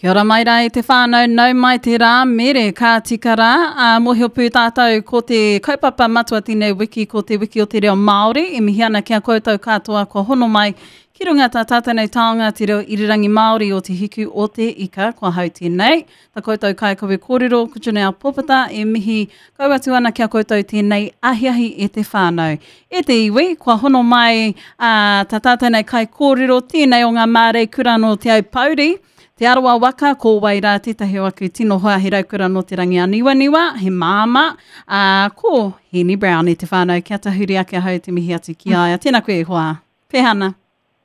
Kia ora mai rā te whānau, nau mai te rā, mere kā tika rā. Mohi o pū tātou ko te kaupapa matua tēnei wiki, ko te wiki o te reo Māori. E mihi ana kia koutou katoa ko hono mai ki runga tā tātou taonga te reo irirangi Māori o te hiku o te ika, kua hau tēnei. Tā koutou kai kowe kōrero, kuchune a popata, e mihi kauatu ana kia koutou tēnei ahiahi e te whānau. E te iwi, kua hono mai tā tātou kai kōrero, tēnei o ngā mārei kura no te au pauri. Te aroa waka, ko waira tētahi o aku tino hoa he raukura no te rangi a niwa, he māma, ko Henny Brown e te whānau, kia tahuri ake hau te mihi atu ki aia. Tēnā koe hoa. Pehana.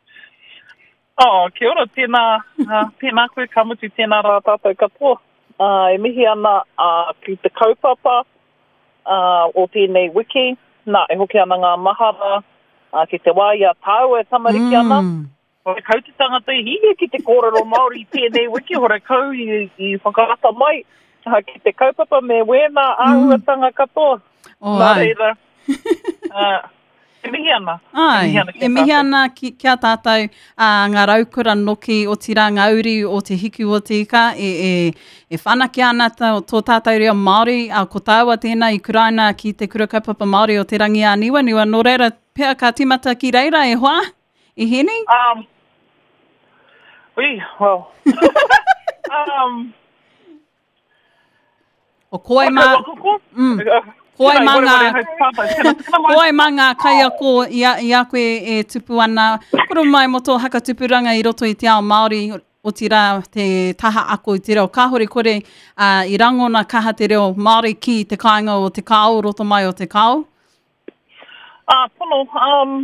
Kia ora, tēnā koe kamutu, tēnā rā tātou katoa. E mihi ana ki te kaupapa o tēnei wiki, nā e hoki ana ngā mahara, ki te wāia tāua e tamariki ana. Hore kau te tangata hie ki te kōrero Māori tēnei wiki, hore kau i whakarata mai ki te kaupapa me wēnā āhuatanga katoa. Nā reira. E mihi ana. E mihi ana kia tātou ngā raukura noki o tira ngā uri o te hiku o te ika. E whanaki ana tō tātou reo Māori, ko tāua tēnā i kuraina ki te kura kaupapa Māori o te rangi a niwa. Nō reira, pēr ka timata ki reira e hoa? E Henny? Well. O koe mā... Koe mā ngā kai ako i a koe e tupu ana. Koro mai mo tō haka tupuranga i roto i te ao Māori o tira te taha ako i te reo. Ka hore kore i rangona kaha te reo Māori ki te kāinga o te kāo, roto mai o te kāo? Pono,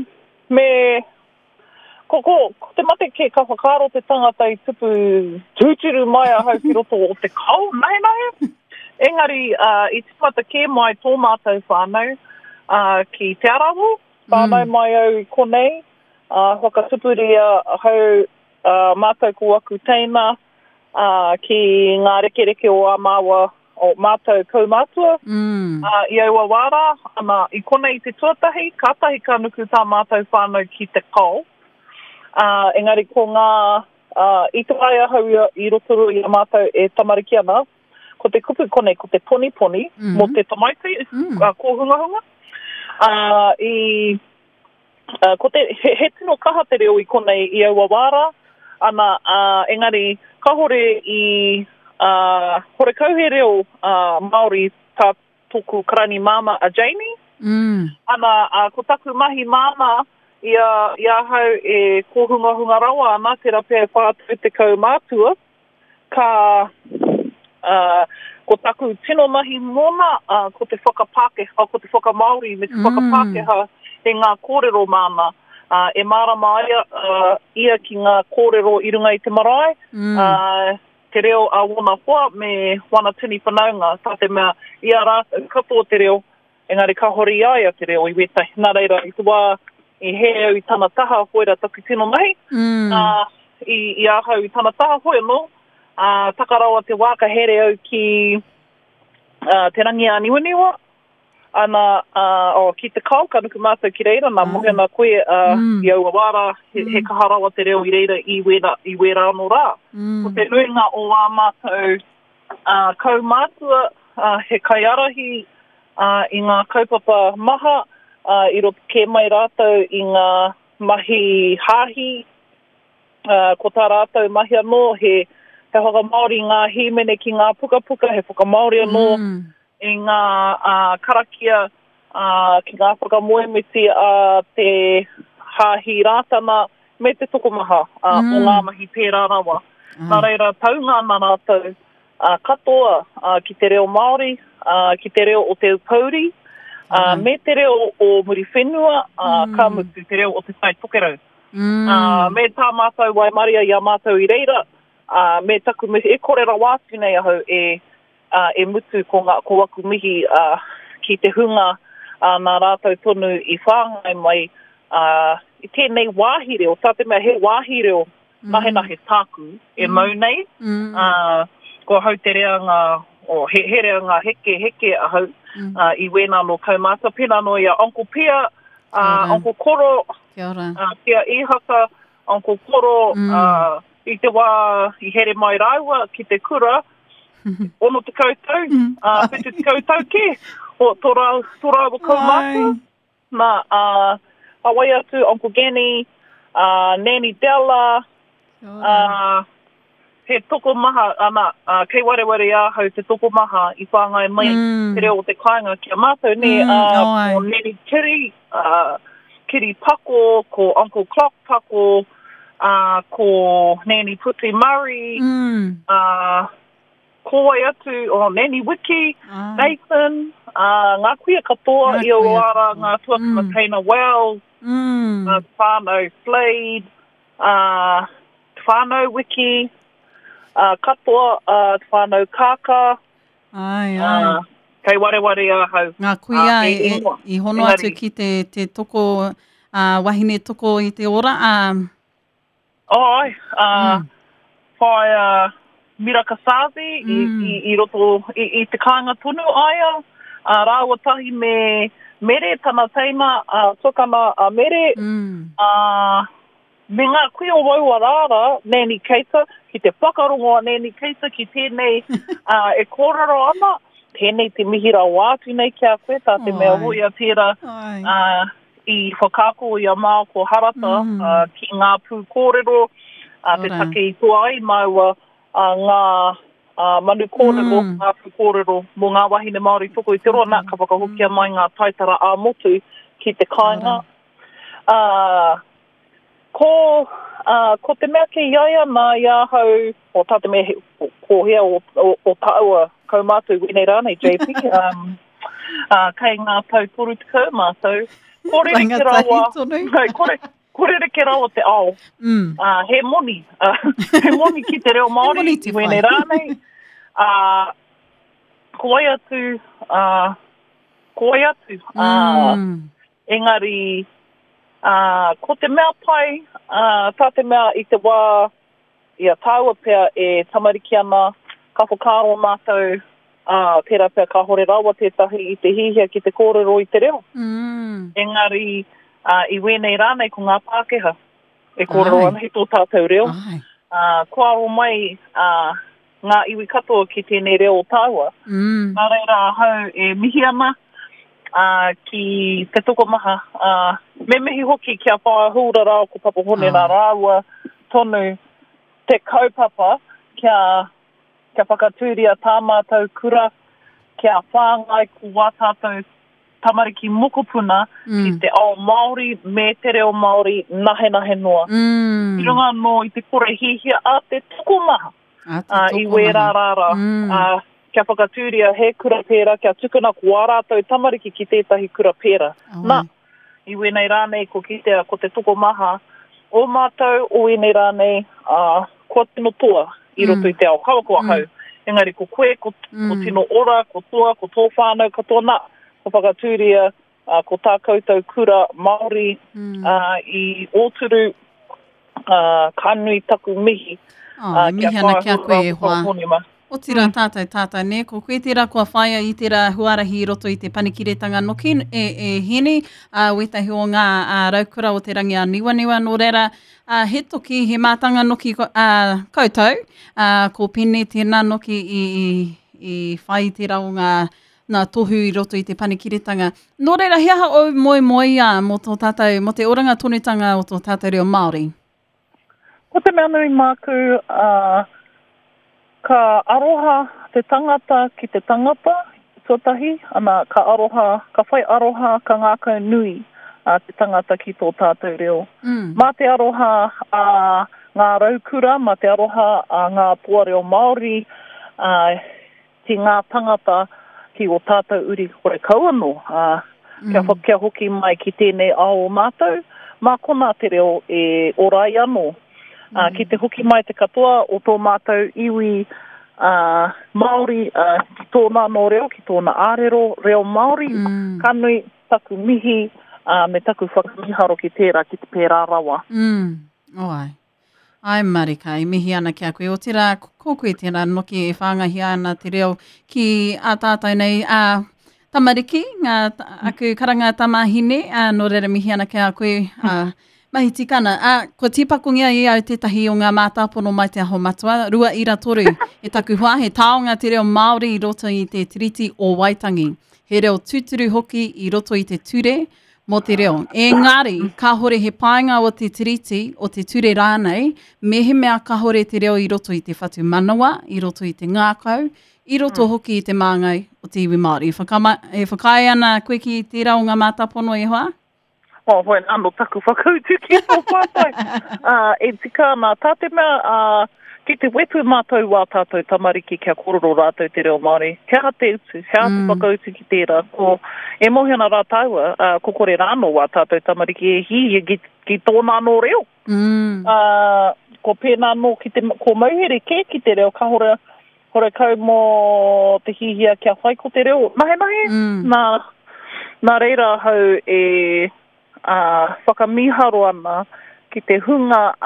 Ko te mate ke ka whakaro te tangata i tupu tūturu mai a hau ki roto o te kau, nei. Engari, i te mata ke mai tō mātou whānau ki te arawo, whānau mai au konei, whakatupuria hau mātou ko aku teina ki ngā rekereke o a māua o mātou kaumātua, i aua wāra, ana i konei te tuatahi, kātahi ka nuku tā mātou whānau ki te kau. Engari ko ngā itawaia hau i rotoro i a mātou e tamariki ana, ko te kupu konei, ko te poni, mo te tamaiti, ko hunga. Ko te, he tino kaha te reo i konei i aua wāra, ana engari ka hore i hore kau he reo Māori tā tōku karani māma a Jamie, ana ko taku mahi māma, ia hau e kōhunga rawa ana te rapea whātu te kaumātua, ko taku tino mahi mona, ko te whakapākeha, ko te whakamauri, me te whakapākeha e ngā kōrero mana. E mārama ia ki ngā kōrero i runga i te marae, te reo a wana hoa me wana tini whanaunga, tā te mea ia rātou katoa te reo, engari ka hori aia te reo i wetai. Nā reira, i te wā, i he au i tana taha hoera taku tino mahi. I ahau i tana taha hoera no. Takarawa te wāka here au ki te rangi a niwa. Ana, ki te kau, ka nuku mātou ki reira, nā mohena koe i aua wāra, he kaharawa te reo i reira i wera anō rā. Ko te nuinga o a mātou kaumātua, he kaiarahi i ngā kaupapa maha, i roto ke mai rātou i ngā mahi hāhi, ko tā rātou mahi anō, he whakamauri ngā hīmene ki ngā puka, he whakamauri anō i ngā karakia ki ngā whakamoemiti a te hāhi rātana me te tokomaha o ngā mahi pērā rawa. Nā reira, taunga ana rātou katoa ki te reo Māori, ki te reo o te upauri, me te reo o muri whenua, ka mutu te reo o te tai tokerau. Me tā mātou waimaria i a mātou i reira, me taku mihi, e korera wātu nei ahau e mutu ko aku mihi ki te hunga nā rātou tonu i whāngai mai i tēnei wāhireo, tā te mea he wāhireo nahe tāku e mau nei, ko hau te reanga he reanga heke ahau, I wēnā no kaumata. Pēnā no ia Uncle Pia, Uncle Koro, Pia Ihaka, Uncle Koro, i te wā i here mai raua ki te kura, ono te koutou, whitu te koutou ke, o tō rau kaumātua. Nā, awai atu, Uncle Gani, Nanny Della, he toko maha, ana, kei wareware ahau te toko maha i whāngai mai, te reo o te kāinga kia mātou, ko Nanny Kiri, Kiri Pako, ko Uncle Clock Pako, ko Nanny Puti Murray, ko wai atu, Nanny Wiki, Nathan, ngā kuia katoa i o ara, ngā tuakana Taina Wells, whānau Slade, whānau Wiki, katoa whānau Kaka, kei wareware ahau. Ngā kuia i hono atu ki te toko, wahine toko i te ora. Whai Mirakasazi i roto i te kāinga tonu aia, rāua tahi me mere tana teina, sokana mere, me ngā kuia o waua rāra, Nanny Keita, ki te whakarongoa Nanny Keita, ki tēnei e kōrero ana, tēnei te mihira wātu nei kia koe, tā te mea hui a tērā i whakako i a mao ko harata ki ngā pū kōrero, te take i toa ai maua ngā manu kōrero, ngā pū kōrero, mō ngā wahine Māori toko i te roa, nā ka whakahokia mai ngā taitara a motu ki te kāinga. Ko te mea ke iaia nā iahau, o tāte mea ko hea o taua kaumātou wene rānei, JP, kei ngā tau toru te kaumātou, kore ke rawa, kore ke rawa te ao, he moni, he moni ki te reo Māori, wene rānei, ko ai atu, engari, ko te mea pai, tā te mea i te wā, ia tāua pia e tamariki ana, ka whakaro mātou, tērā pia ka hore rawa tētahi i te hihia ki te kōrero i te reo. Engari, i wēnei rānei ko ngā Pākehā, e kōrero ana hi tō tātou reo. Ko aro mai ngā iwi katoa ki tēnei reo tāua. Nā reira hau e mihi ana, ki te toko maha, me mihi hoki kia whaia hura rao ko papa hone nā rāua tonu te kaupapa kia whakatūria tā mātou kura, kia whāngai ko wā tātou tamariki mokopuna ki te ao Māori me te reo Māori nahe noa. I runga no i te kore hihia a te toko maha, i wērā rāra. Kia whakatūria he kura pēra, kia tukuna ko ārātou tamariki ki tētahi kura pēra. Nā, i wēnei rānei ko kitea ko te toko maha, o mātou o wēnei rānei kua tino toa i roto i te ao. Kawa kua hau. Engari ko koe, ko tino ora, ko toa, ko tō whānau katoa. Nā, ko whakatūria ko tā koutou kura Māori i ōturu kānui taku mihi. Mihi ana kia koe e hoa. O tira tātai ne, ko koe tērā kua whaia i tērā huarahi i roto i te panikiretanga noki e hene, wetahi o ngā raukura o te rangi a niwa no reira, he toki he mātanga noki koutou, ko pene tēnā noki i whai tērā o ngā tohu i roto i te panikiretanga. No reira, hea o moi mo tō tātou, mo te oranga tonutanga o tō tātou reo Māori? Ko te mea nui māku, ka aroha te tangata ki te tangata, sotahi, ana ka whai aroha ka ngākau nui te tangata ki tō tātou reo. Mā te aroha ngā raukura, mā te aroha ngā pua reo Māori, ki ngā tangata ki o tātou uri hore kauano. Kia hoki mai ki tēnei ao mātou, mā kona te reo e orai anō. Ki te hoki mai te katoa o tō mātou iwi Māori ki tōna no reo, ki tōna ārero reo Māori, kanui taku mihi me taku whakamiharo ki tērā ki te pērā rawa. Oai. Ai marika, i mihi ana kia koe. O tērā, ko koe tērā noki e whāngahi ana te reo ki a tātou nei tamariki, ngā aku karanga tamahine, no reira mihi ana kia koe. Mahi tikana. Ko tipakungia i au tetahi o ngā mātāpono mai te aho matua. Rua ira toru. E taku hoa, he taonga te reo Māori i roto i te tiriti o Waitangi. He reo tūturu hoki i roto i te ture mō te reo. Engari, ka hore he painga o te tiriti o te ture rānei, me he mea ka hore te reo i roto i te whatu manawa, i roto i te ngākau, i roto hoki i te māngai o te iwi Māori. E whakai ana koe ki tērā o ngā mātāpono e hoa? Hoi, anō taku whakautu ki tō whātai. E tika nā tāte mea, ki te wetu mātou wā tātou tamariki kia kororo rātou te reo Māori. Hea te utu, hea te whakautu ki tērā. Ko e mohina rā tāua, ko kore rāno wā tātou tamariki e hi ki tōna anō reo. Ko pēnā nō ko mauhere ke ki te reo, ka hore kau mō te hihia kia whai ko te reo. Mahe, nā reira hau e whakamiharo ana ki te hunga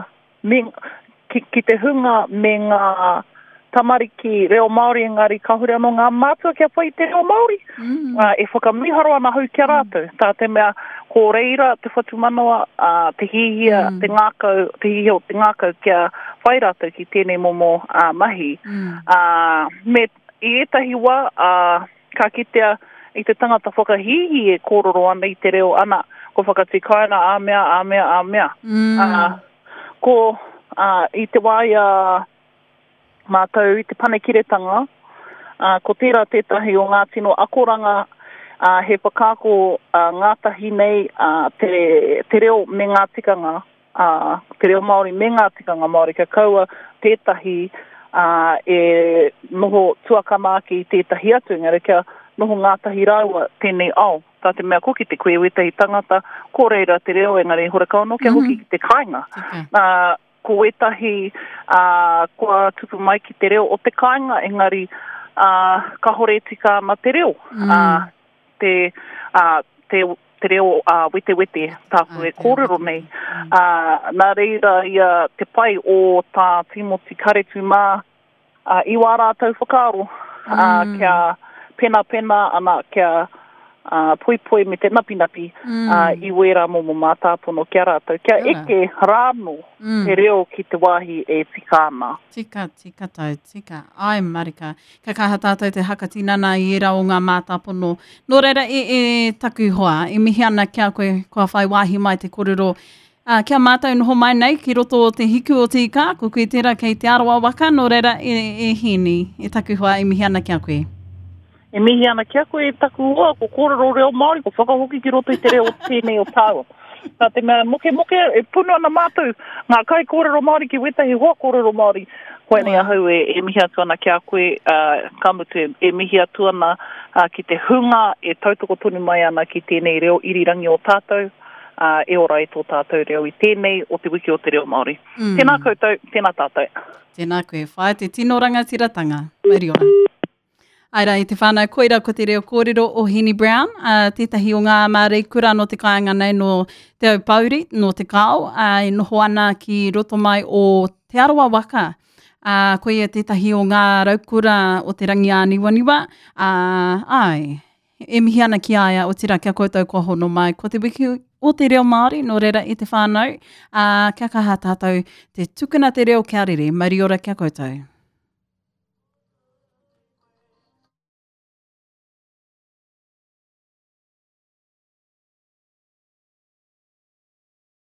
ki te hunga me ngā tamariki reo Māori engari ka hore anō ngā mātua kia whai te reo Māori. E whakamiharo ana hau kia rātou. Tā te mea ko reira te whatu manawa, te hihia, te ngākau kia whai rātou ki tēnei momo mahi. Me i etahi wā, ka kitea i te tangata whakahihi e kororo ana i te reo ana, ko whakatikaina āmea. Ko i te waia mātou i te panekiretanga, ko tērā tētahi o ngā tino akoranga he whakako ngātahi nei te reo me ngā tikanga, te reo Māori me ngā tikanga Māori, ka kaua tētahi e noho tuakamaki i tētahi atu, ngare kia noho ngātahi rāua tēnei au. Tā te mea koki te koe wetahi tangata, ko reira te reo engari hore kauno kia hoki ki te kāinga. Ko wetahi kua tupu mai ki te reo o te kāinga, engari ka hore tika ma te reo. Te reo wete, tāku e kōrero nei. Nā reira ia te pai o tā Timoti Karetu mā i wā rātou whakaro, kia pena ana kia poi me te napi i wera momo mātāpono kia rātou. Kia eke rāno te reo ki te wāhi e tika ana. Tika tau. Ai marika. Ka kaha tātou te hakatinana i era o ngā mātāpono. Nō reira e taku hoa, e mihi ana kia koe kua whai wāhi mai te korero. Kia mātou noho mai nei ki roto o te hiku o te ika, ko koe tērā kei te aroa waka, nō reira e hini, e taku hoa, e mihi ana kia koe. E mihi ana kia koe e taku ua, ko kōrero reo Māori, ko whakahoki ki roto i te reo tēnei o tāua. Tā te mea moke, e punu ana mātou, ngā kai kōrero Māori ki wetahi hoa kōrero Māori. Koe nei ahau e mihi atu ana kia koe, kamutu e mihi atu ana ki te hunga, e tautoko tonu mai ana ki tēnei reo irirangi o tātou, e ora e tō tātou reo i tēnei o te wiki o te reo Māori. Tēnā koutou, tēnā tātou. Tēnā koe, whae te tino rangatiratanga. Mauri ora. Aira, i te whānau koira ko te reo kōrero o Henny Brown, tētahi o ngā mārei kura no te kāinga nei no te au pauri, no te kao, e noho ana ki roto mai o te aroa waka. Ko ia tētahi o ngā raukura o te rangi a niwaniwa, e mihi ana ki aia o tira kia koutou kua hono mai ko te wiki o te reo Māori, no reira i te whānau, kia kaha tātou te tukuna te reo kia rere, mauri ora kia koutou.